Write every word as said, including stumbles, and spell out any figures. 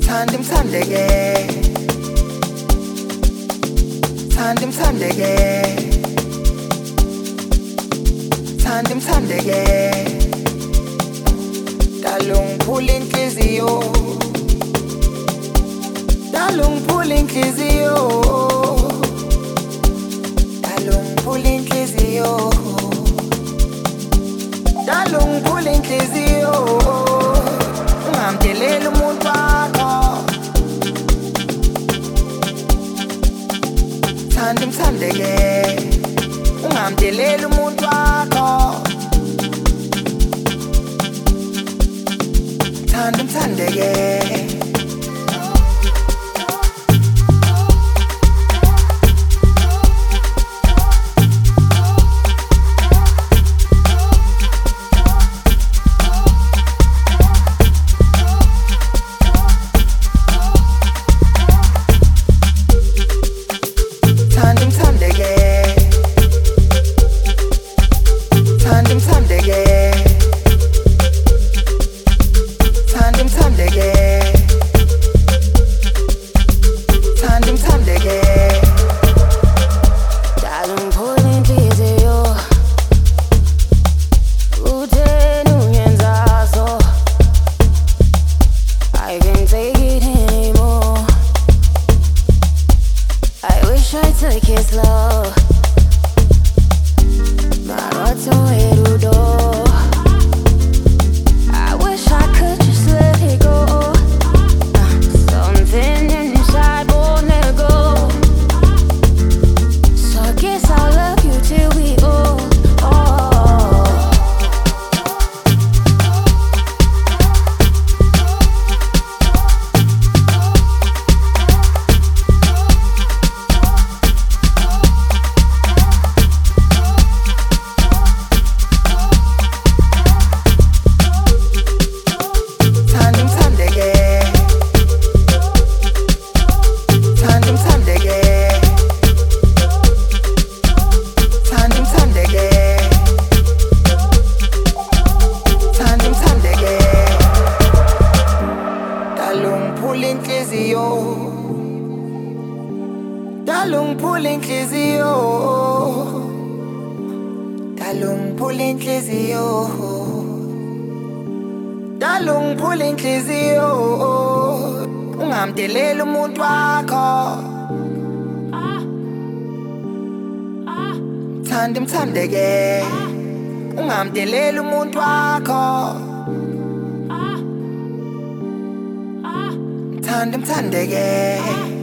Thanda imthandeke, thanda imthandeke, thanda imthandeke. Dala ungiphula inhliziyo, dala ungiphula inhliziyo, dala ungiphula inhliziyo, dala ungiphula inhliziyo. Ungamdeleli umuntu wakho, thanda imthandeke. Ungamdeleli umuntu wakho, thanda imthandeke. Take it slow, Maroto Erudo. I wish I could just let it go. uh, Something inside won't let go. So I guess I'll love you till we old. Oh, dala ungiphula inhliziyo, dala ungiphula inhliziyo, dala ungiphula inhliziyo. Ungamdeleli umuntu wakho, thanda imthandeke. Ungamdeleli umuntu wakho, thanda imthandeke.